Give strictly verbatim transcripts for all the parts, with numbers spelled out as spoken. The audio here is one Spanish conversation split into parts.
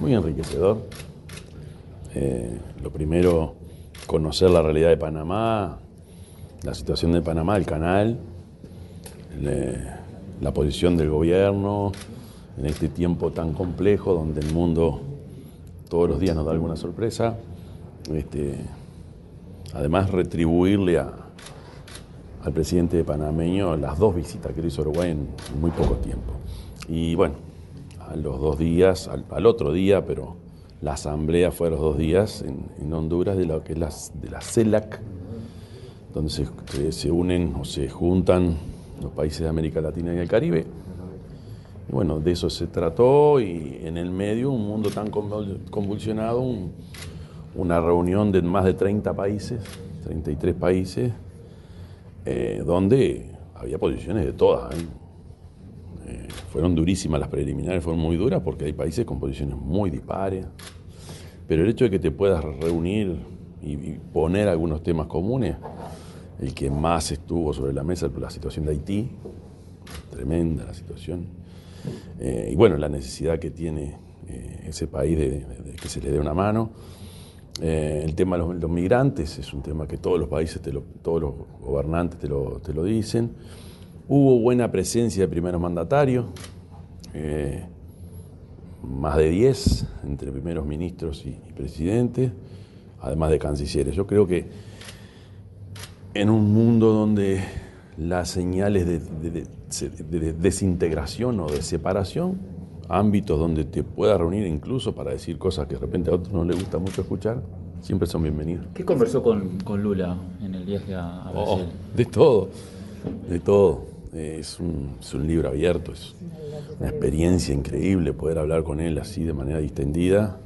muy enriquecedor. Eh, lo primero, conocer la realidad de Panamá, la situación de Panamá, el canal, le, la posición del gobierno en este tiempo tan complejo donde el mundo todos los días nos da alguna sorpresa. Este, además, retribuirle a, al presidente panameño las dos visitas que le hizo a Uruguay en, en muy poco tiempo. Y bueno, a los dos días, al, al otro día, pero la asamblea fue a los dos días en, en Honduras de lo que es la, de la CELAC, donde se, se, se unen o se juntan los países de América Latina y el Caribe. Y bueno, de eso se trató, y en el medio un mundo tan convulsionado, un, una reunión de más de treinta países, treinta y tres países, eh, donde había posiciones de todas, ¿eh? Eh, fueron durísimas las preliminares, fueron muy duras porque hay países con posiciones muy dispares, pero el hecho de que te puedas reunir y, y poner algunos temas comunes, el que más estuvo sobre la mesa, la situación de Haití, tremenda la situación. Eh, y bueno, la necesidad que tiene eh, ese país de, de, de que se le dé una mano. Eh, el tema de los, los migrantes es un tema que todos los países, te lo, todos los gobernantes te lo, te lo dicen. Hubo buena presencia de primeros mandatarios, eh, más de diez entre primeros ministros y, y presidentes, además de cancilleres. Yo creo que en un mundo donde las señales de, de, de, de, de desintegración o de separación, ámbitos donde te puedas reunir incluso para decir cosas que de repente a otros no les gusta mucho escuchar, siempre son bienvenidos. ¿Qué conversó con, con Lula en el viaje a, a Brasil? Oh, de todo, de todo. Es un, es un libro abierto, es una experiencia increíble poder hablar con él así de manera distendida.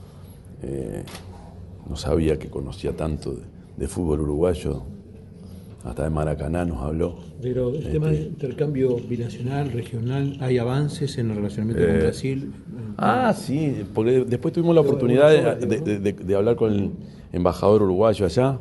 Eh, no sabía que conocía tanto de, de fútbol uruguayo. Hasta de Maracaná nos habló. Pero el este, tema de intercambio binacional, regional, ¿hay avances en el relacionamiento eh, con Brasil? Ah, sí, porque después tuvimos la oportunidad de, de, de, de hablar con el embajador uruguayo allá.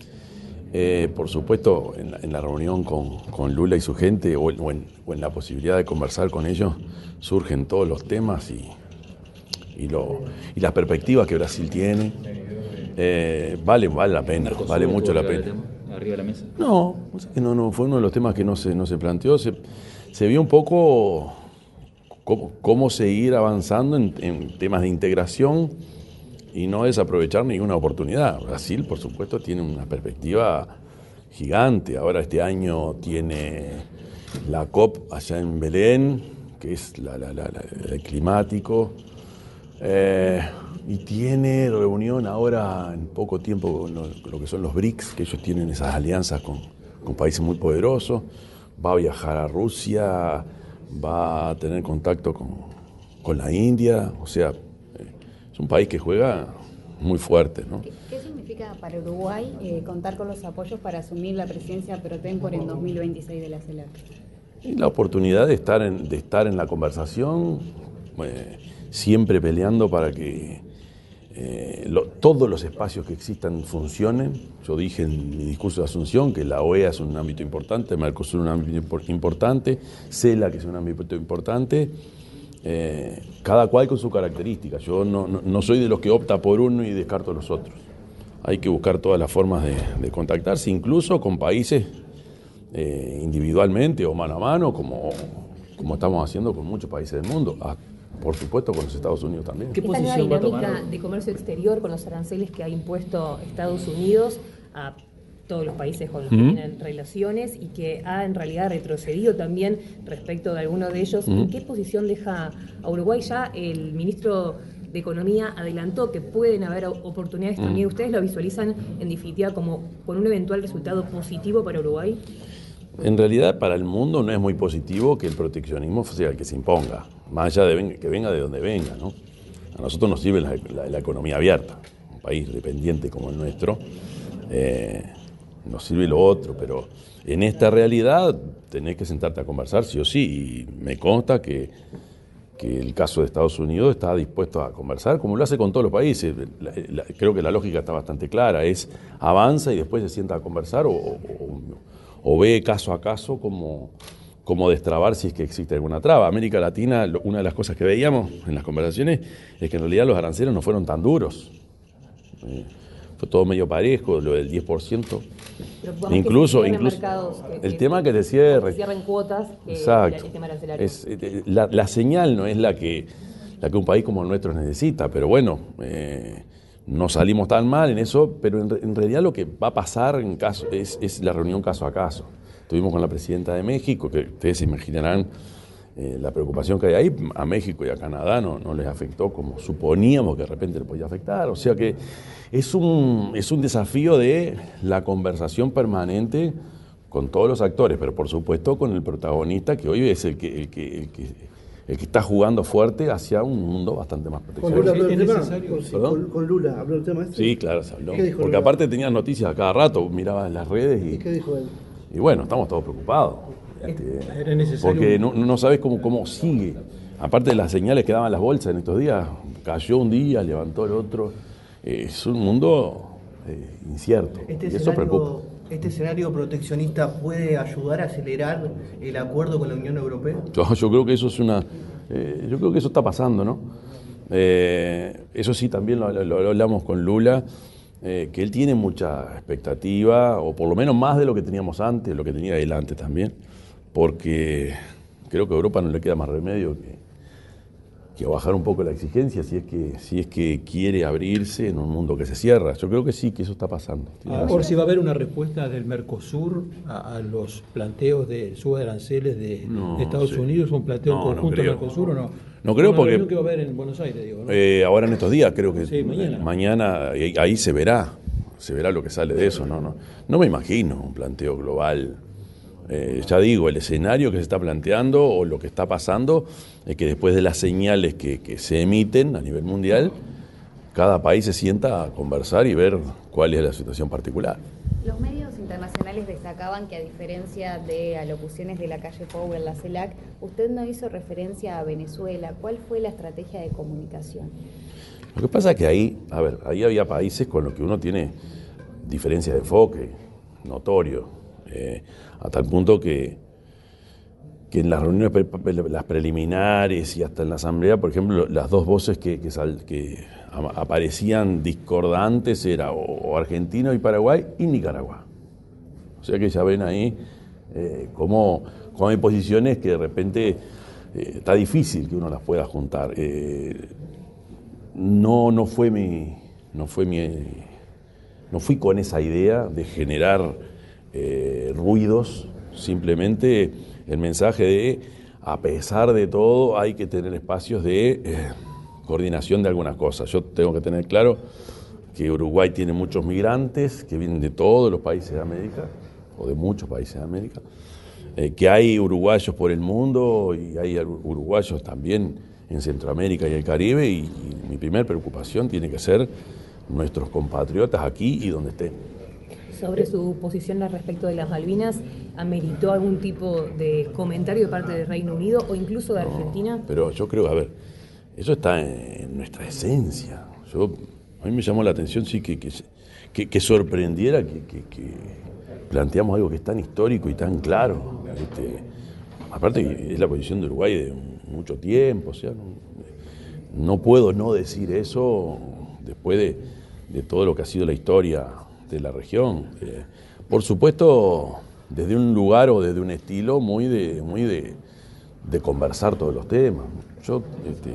Eh, por supuesto, en la, en la reunión con, con Lula y su gente, o, o, en, o en la posibilidad de conversar con ellos, surgen todos los temas y, y, lo, y las perspectivas que Brasil tiene. Eh, vale, vale la pena, vale mucho la pena. Arriba de la mesa? No, no, no, fue uno de los temas que no se, no se planteó. Se, se vio un poco cómo, cómo seguir avanzando en, en temas de integración y no desaprovechar ninguna oportunidad. Brasil, por supuesto, tiene una perspectiva gigante. Ahora este año tiene la COP allá en Belén, que es la, la, la, la, el climático. Eh, y tiene reunión ahora en poco tiempo con lo, lo que son los BRICS, que ellos tienen esas alianzas con, con países muy poderosos. Va a viajar a Rusia, va a tener contacto con, con la India. O sea, eh, es un país que juega muy fuerte, ¿no? ¿Qué, qué significa para Uruguay eh, contar con los apoyos para asumir la presidencia pro tempore en dos mil veintiséis de la CELAC? Y la oportunidad de estar en, de estar en la conversación, eh, siempre peleando para que Eh, lo, todos los espacios que existan funcionen. Yo dije en mi discurso de Asunción que la O E A es un ámbito importante, Mercosur es un ámbito importante, CELAC es un ámbito importante, eh, cada cual con su característica. Yo no, no, no soy de los que opta por uno y descarto los otros. Hay que buscar todas las formas de, de contactarse, incluso con países eh, individualmente o mano a mano, como, como estamos haciendo con muchos países del mundo. Por supuesto, con los Estados Unidos también. ¿Qué posición va a tomar? Esta dinámica de comercio exterior con los aranceles que ha impuesto Estados Unidos a todos los países con los que uh-huh. tienen relaciones y que ha en realidad retrocedido también respecto de algunos de ellos, uh-huh. ¿en qué posición deja a Uruguay? Ya el ministro de Economía adelantó que pueden haber oportunidades uh-huh. también. ¿Ustedes lo visualizan en definitiva como con un eventual resultado positivo para Uruguay? En realidad, para el mundo no es muy positivo que el proteccionismo sea el que se imponga, más allá de venga, que venga de donde venga, ¿no? A nosotros nos sirve la, la, la economía abierta, un país dependiente como el nuestro, eh, nos sirve lo otro, pero en esta realidad tenés que sentarte a conversar sí o sí, y me consta que, que el caso de Estados Unidos está dispuesto a conversar, como lo hace con todos los países. La, la, creo que la lógica está bastante clara, es avanza y después se sienta a conversar o... o o ve caso a caso cómo, cómo destrabar si es que existe alguna traba. América Latina, una de las cosas que veíamos en las conversaciones es que en realidad los aranceles no fueron tan duros. Eh, fue todo medio parejo, lo del diez por ciento. Pero incluso que incluso que, el que, tema que te cierre. Que cierren cuotas. Que exacto. El tema arancelario. Es, la, la señal no es la que, la que un país como el nuestro necesita, pero bueno, eh, no salimos tan mal en eso, pero en, en realidad lo que va a pasar en caso es, es la reunión caso a caso. Estuvimos con la presidenta de México, que ustedes se imaginarán eh, la preocupación que hay ahí. A México y a Canadá no, no les afectó como suponíamos que de repente le podía afectar. O sea que es un, es un desafío de la conversación permanente con todos los actores, pero por supuesto con el protagonista, que hoy es el que, el que, el que, el que está jugando fuerte hacia un mundo bastante más Con Lula proteccionista. habló del tema, necesario? con, con, con Lula habló del tema este. Sí, claro, se habló. ¿Qué dijo Porque Lula? aparte tenías noticias a cada rato, mirabas en las redes ¿Y y, qué dijo él? y bueno, estamos todos preocupados. Este, Era necesario. porque no, no sabes cómo, cómo sigue. Aparte de las señales que daban las bolsas en estos días, cayó un día, levantó el otro. Eh, es un mundo eh, incierto. Este y eso escenario, preocupa. ¿Este escenario proteccionista puede ayudar a acelerar el acuerdo con la Unión Europea? Yo, yo creo que eso es una. Eh, yo creo que eso está pasando, ¿no? Eh, eso sí, también lo, lo, lo hablamos con Lula, eh, que él tiene mucha expectativa, o por lo menos más de lo que teníamos antes, lo que tenía él antes también, porque creo que a Europa no le queda más remedio que, que bajar un poco la exigencia si es que si es que quiere abrirse en un mundo que se cierra. Yo creo que sí, que eso está pasando. Ah, por si va a haber una respuesta del Mercosur a, a los planteos de suba de aranceles de, No, de Estados sí. Unidos, un planteo No, no conjunto del creo. Mercosur o no. No creo Una porque- reunión que va a haber en Buenos Aires, digo, ¿no? Eh, ahora en estos días creo que Sí, mañana. mañana, ahí, ahí se verá, se verá lo que sale de eso. No, no, no me imagino un planteo global. Eh, ya digo, el escenario que se está planteando o lo que está pasando es que después de las señales que, que se emiten a nivel mundial, cada país se sienta a conversar y ver cuál es la situación particular. Los medios internacionales destacaban que a diferencia de alocuciones de la calle Pou en la CELAC, usted no hizo referencia a Venezuela. ¿Cuál fue la estrategia de comunicación? Lo que pasa es que ahí, a ver, ahí había países con los que uno tiene diferencias de enfoque, notorio, eh, a tal punto que, que en las reuniones pre- pre- las preliminares y hasta en la asamblea, por ejemplo, las dos voces que, que, sal- que a- aparecían discordantes era o, o Argentina y Paraguay y Nicaragua. O sea que ya ven ahí eh, cómo, cómo hay posiciones que de repente eh, está difícil que uno las pueda juntar. Eh, no, no fue mi, no fue mi, no fui con esa idea de generar eh, ruidos, simplemente el mensaje de, a pesar de todo, hay que tener espacios de eh, coordinación de algunas cosas. Yo tengo que tener claro que Uruguay tiene muchos migrantes que vienen de todos los países de América, o de muchos países de América, eh, que hay uruguayos por el mundo y hay uruguayos también en Centroamérica y el Caribe, y, y mi primera preocupación tiene que ser nuestros compatriotas aquí y donde estén. Sobre su posición al respecto de las Malvinas, ¿ameritó algún tipo de comentario de parte del Reino Unido o incluso de Argentina? No, pero yo creo, a ver, eso está en nuestra esencia. Yo, a mí me llamó la atención, sí, que, que, que, que sorprendiera que, que, que planteamos algo que es tan histórico y tan claro. Este, aparte, es la posición de Uruguay de mucho tiempo, o sea, no, no puedo no decir eso después de, de todo lo que ha sido la historia de la región. Eh, por supuesto, desde un lugar o desde un estilo muy de, muy de, de conversar todos los temas. Yo, este,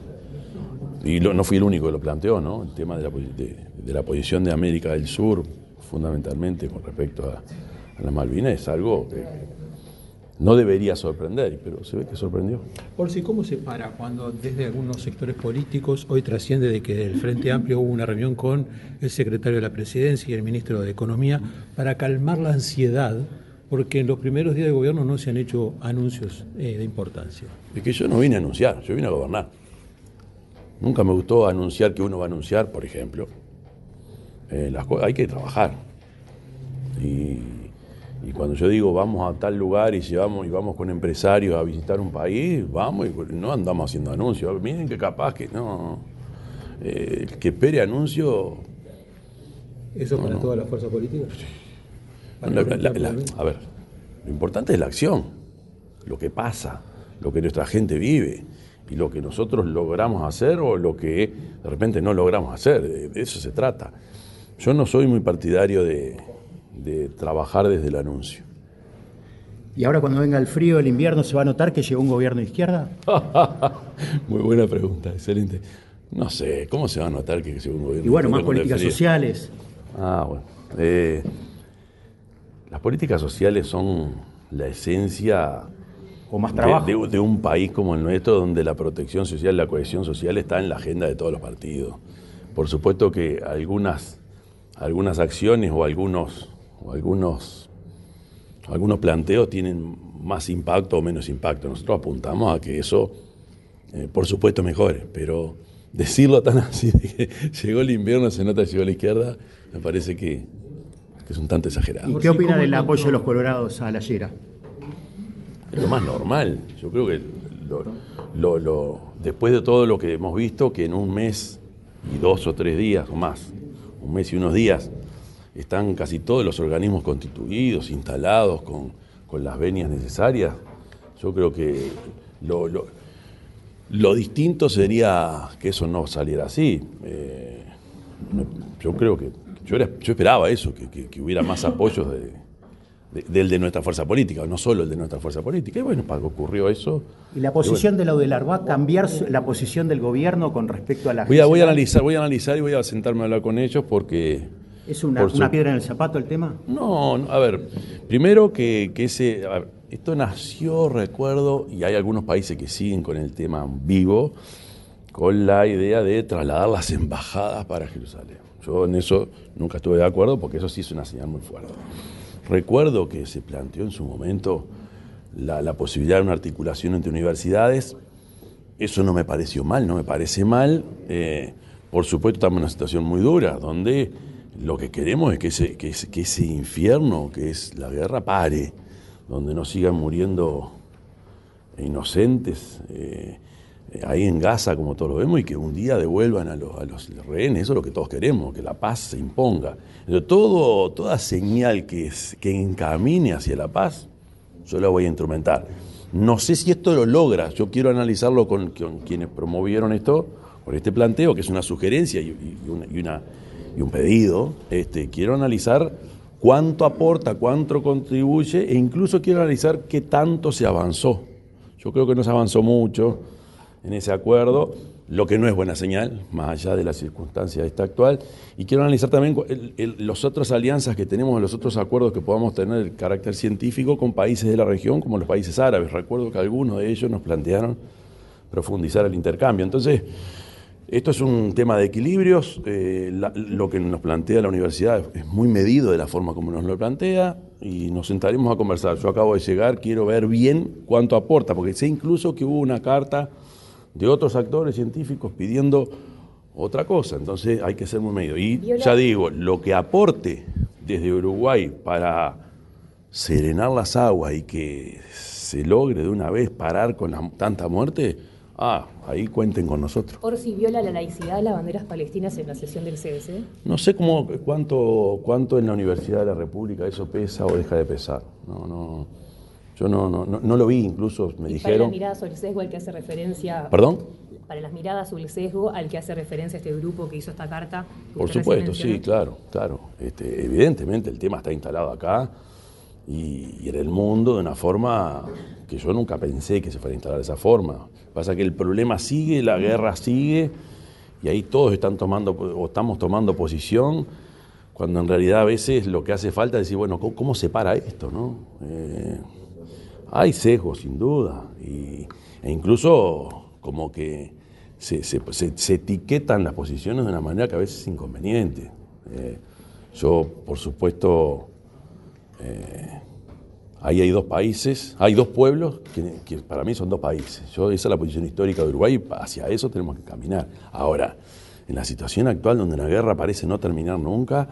y lo, no fui el único que lo planteó, ¿no? El tema de la, de, de la posición de América del Sur, fundamentalmente con respecto a, a las Malvinas, es algo que no debería sorprender, pero se ve que sorprendió. Por si, ¿cómo se para cuando desde algunos sectores políticos hoy trasciende de que del Frente Amplio hubo una reunión con el secretario de la Presidencia y el ministro de Economía para calmar la ansiedad, porque en los primeros días de gobierno no se han hecho anuncios eh, de importancia? Es que yo no vine a anunciar, yo vine a gobernar. Nunca me gustó anunciar que uno va a anunciar, por ejemplo. Eh, las cosas, hay que trabajar. Y, y cuando yo digo vamos a tal lugar y llevamos y vamos con empresarios a visitar un país, vamos y no andamos haciendo anuncios. Miren que capaz que no. Eh, el que espere anuncio. ¿Eso para no, no. todas las fuerzas políticas? La, la, la, la, a ver, lo importante es la acción. lo que pasa, lo que nuestra gente vive y lo que nosotros logramos hacer o lo que de repente no logramos hacer. De, de eso se trata. Yo no soy muy partidario de, de trabajar desde el anuncio. ¿Y ahora cuando venga el frío, el invierno, se va a notar que llegó un gobierno de izquierda? Muy buena pregunta, excelente. No sé, ¿cómo se va a notar que llegó un gobierno? Y bueno, más con el políticas frío? sociales. Ah, bueno. Eh, las políticas sociales son la esencia O más trabajo. de, de, de un país como el nuestro, donde la protección social, la cohesión social está en la agenda de todos los partidos. Por supuesto que algunas, algunas acciones o algunos, o algunos, algunos planteos tienen más impacto o menos impacto. Nosotros apuntamos a que eso, eh, por supuesto, mejore, pero decirlo tan así de que llegó el invierno, se nota que llegó la izquierda, me parece que, que es un tanto exagerado. ¿Y qué opina del apoyo de los colorados a la Llera? Es lo más normal. Yo creo que lo, lo, lo, después de todo lo que hemos visto, que en un mes y dos o tres días o más, un mes y unos días, están casi todos los organismos constituidos, instalados con, con las venias necesarias, yo creo que lo, lo, lo distinto sería que eso no saliera así. Eh, yo creo que yo, era, yo esperaba eso, que, que, que hubiera más apoyos de, de, del de nuestra fuerza política, no solo el de nuestra fuerza política. Y bueno, para que ocurrió eso. ¿Y la posición y bueno, de la UDELAR va a cambiar la posición del gobierno con respecto a la voy a, voy a agencia? analizar, voy a analizar y voy a sentarme a hablar con ellos porque. ¿Es una, por su- una piedra en el zapato el tema? No, no, a ver, primero que, que ese, a ver, esto nació, recuerdo, y hay algunos países que siguen con el tema vivo, con la idea de trasladar las embajadas para Jerusalén. Yo en eso nunca estuve de acuerdo porque eso sí es una señal muy fuerte. Recuerdo que se planteó en su momento la, la posibilidad de una articulación entre universidades. Eso no me pareció mal, no me parece mal. Eh, por supuesto estamos en una situación muy dura, donde lo que queremos es que ese, que ese, que ese infierno que es la guerra pare, donde no sigan muriendo inocentes eh, ahí en Gaza como todos lo vemos y que un día devuelvan a los, a los rehenes. Eso es lo que todos queremos, que la paz se imponga. Entonces, todo, toda señal que, es, que encamine hacia la paz, yo la voy a instrumentar. No sé si esto lo logra, yo quiero analizarlo con, con quienes promovieron esto, con este planteo, que es una sugerencia y, y, una, y, una, y un pedido. Este, quiero analizar cuánto aporta, cuánto contribuye e incluso quiero analizar qué tanto se avanzó. Yo creo que no se avanzó mucho en ese acuerdo, lo que no es buena señal, más allá de la circunstancia esta actual. Y quiero analizar también el, el, las otras alianzas que tenemos, los otros acuerdos que podamos tener de carácter científico con países de la región, como los países árabes. Recuerdo que algunos de ellos nos plantearon profundizar el intercambio. Entonces, esto es un tema de equilibrios. Eh, la, lo que nos plantea la universidad es muy medido de la forma como nos lo plantea y nos sentaremos a conversar. Yo acabo de llegar, quiero ver bien cuánto aporta, porque sé incluso que hubo una carta de otros actores científicos pidiendo otra cosa, entonces hay que ser muy medido. Y Viola. ya digo, lo que aporte desde Uruguay para serenar las aguas y que se logre de una vez parar con la, tanta muerte, ah, ahí cuenten con nosotros. Orsi viola la laicidad de las banderas palestinas en la sesión del C B C. No sé cómo, cuánto, cuánto en la Universidad de la República eso pesa o deja de pesar. No, no, yo no, no, no, no lo vi, incluso me Y para dijeron. las miradas sobre el sesgo al que hace referencia. ¿Perdón? Para las miradas sobre el sesgo al que hace referencia este grupo que hizo esta carta. que Por usted supuesto, recién sí, mencionó. claro, claro. Este, evidentemente el tema está instalado acá y, y en el mundo de una forma que yo nunca pensé que se fuera a instalar de esa forma. Pasa que el problema sigue, la guerra sigue y ahí todos están tomando o estamos tomando posición cuando en realidad a veces lo que hace falta es decir, bueno, ¿cómo, cómo se para esto, no? Eh, hay sesgos, sin duda, y, e incluso como que se, se, se, se etiquetan las posiciones de una manera que a veces es inconveniente. Eh, yo, por supuesto, eh, ahí hay dos países, hay dos pueblos que, que para mí son dos países. Yo, esa es la posición histórica de Uruguay y hacia eso tenemos que caminar. Ahora, en la situación actual donde la guerra parece no terminar nunca,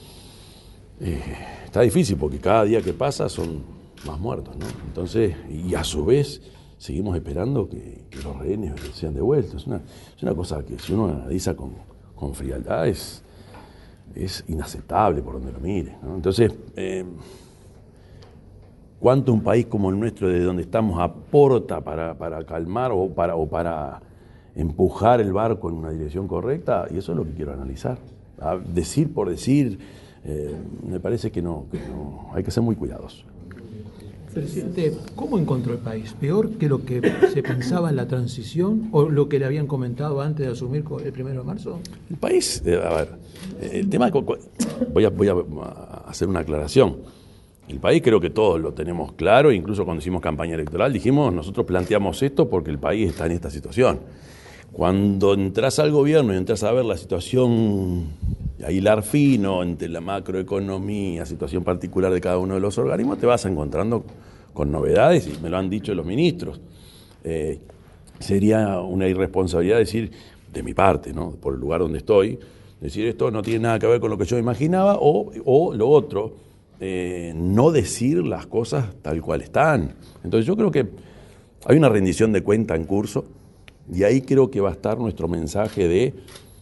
eh, está difícil porque cada día que pasa son más muertos, ¿no? Entonces, y a su vez seguimos esperando que, que los rehenes sean devueltos. Es una, es una cosa que si uno analiza con, con frialdad es, es inaceptable por donde lo mire, ¿no? Entonces, eh, cuánto un país como el nuestro, de donde estamos, aporta para, para calmar o para, o para empujar el barco en una dirección correcta, y eso es lo que quiero analizar. A decir por decir, eh, me parece que no, que no, hay que ser muy cuidadosos. Presidente, ¿cómo encontró el país? ¿Peor que lo que se pensaba en la transición o lo que le habían comentado antes de asumir el primero de marzo? El país, eh, a ver, el tema, voy a, voy a hacer una aclaración. El país creo que todos lo tenemos claro, incluso cuando hicimos campaña electoral dijimos, nosotros planteamos esto porque el país está en esta situación. Cuando entras al gobierno y entras a ver la situación, a hilar fino entre la macroeconomía, situación particular de cada uno de los organismos, te vas encontrando con novedades, y me lo han dicho los ministros. Eh, sería una irresponsabilidad decir, de mi parte, ¿no?, por el lugar donde estoy, decir esto no tiene nada que ver con lo que yo imaginaba, o, o lo otro, eh, no decir las cosas tal cual están. Entonces yo creo que hay una rendición de cuenta en curso, y ahí creo que va a estar nuestro mensaje de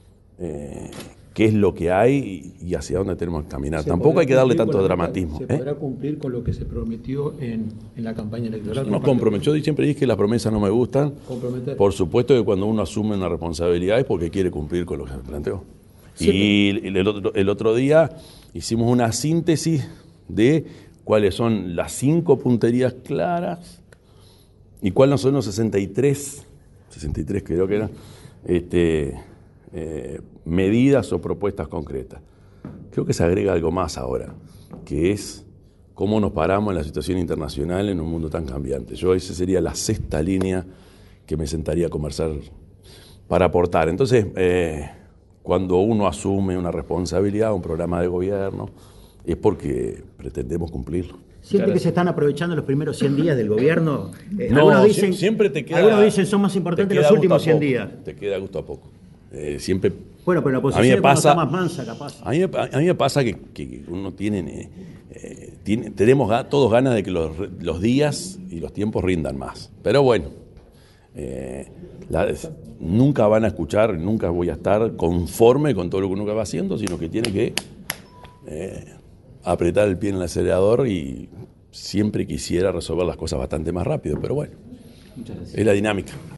eh, qué es lo que hay y hacia dónde tenemos que caminar. Tampoco hay que darle tanto dramatismo. ¿Se ¿eh? podrá cumplir con lo que se prometió en, en la campaña electoral? Nos comprometió, yo siempre dije que las promesas no me gustan. Comprometer. Por supuesto que cuando uno asume una responsabilidad es porque quiere cumplir con lo que se planteó. Sí. Y el otro, el otro día hicimos una síntesis de cuáles son las cinco punterías claras y cuáles son los sesenta y tres, sesenta y tres creo que eran, este, eh, medidas o propuestas concretas. Creo que se agrega algo más ahora, que es cómo nos paramos en la situación internacional en un mundo tan cambiante. Yo esa sería la sexta línea que me sentaría a conversar para aportar. Entonces, eh, cuando uno asume una responsabilidad, un programa de gobierno, es porque pretendemos cumplirlo. ¿Siente claro. que se están aprovechando los primeros cien días del gobierno? Eh, no, algunos dicen, siempre te queda... Algunos dicen son más importantes los últimos cien días. Te queda gusto a poco. Eh, siempre... Bueno, pero la oposición está más mansa, capaz. A mí, a mí me pasa que, que uno tiene, eh, tiene... Tenemos todos ganas de que los, los días y los tiempos rindan más. Pero bueno, eh, la, nunca van a escuchar, nunca voy a estar conforme con todo lo que uno va haciendo, sino que tiene que... Eh, apretar el pie en el acelerador, y siempre quisiera resolver las cosas bastante más rápido, pero bueno, es la dinámica.